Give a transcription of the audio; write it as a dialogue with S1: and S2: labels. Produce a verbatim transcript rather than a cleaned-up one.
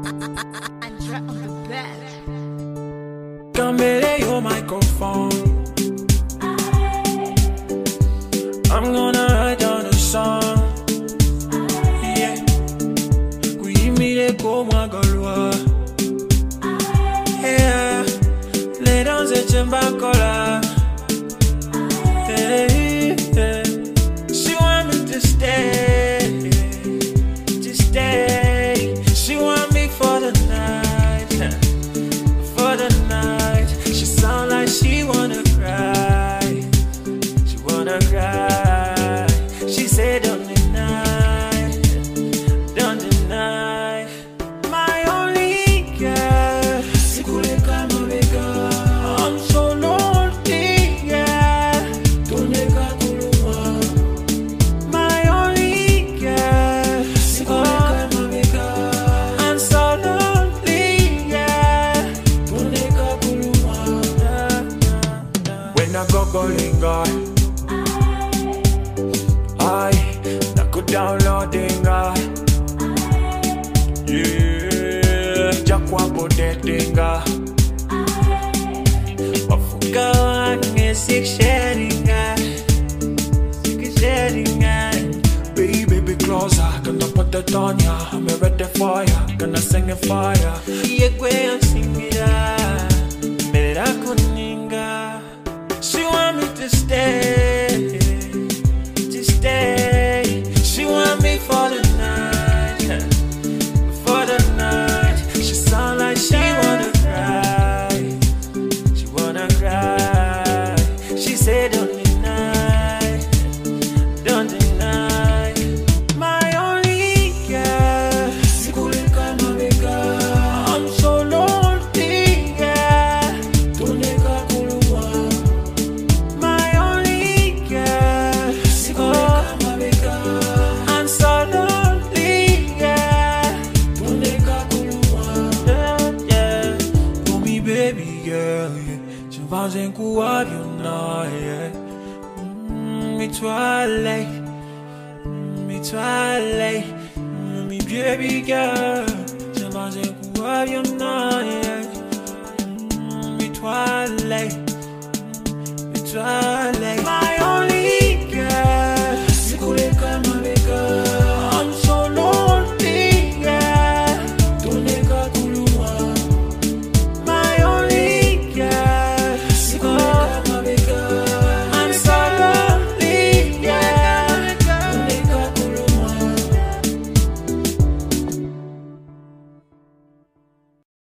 S1: Andra on the bed.
S2: Camele your microphone. I'm gonna write down a song. Yeah. Kuimire koma galwa. Yeah. Lay down the chimbakola. Hey, yeah. She want me to stay, to stay. She want me for the night, for the night. She sound like she wanna cry, she wanna cry. She said don't deny, don't deny. My only girl, I'm so lonely, yeah. My only girl, oh, I'm so lonely, yeah. When I go golinga, I go downloading, yeah. Jakwa bodetinga, wafuka wange sik sharing, sik sharing. Baby, be closer, gonna put that on ya. I'm ready for ya, gonna sing it for ya. Yeah, I'm singing ya, mera kuninga. She want me to stay, to stay. She want me for the night, for the night. She sound like she wanna cry, she wanna cry. She said don't deny, don't deny. My only girl, I'm so lonely, yeah. My only girl, oh, I'm so lonely, yeah. Yeah, yeah. For me, baby girl, yeah. Je pense en quoi bien now, yeah. Mm, me twilight, mm, me twilight, mm, me baby girl. Je pense en quoi bien now, yeah. Mm, me twilight, me twilight.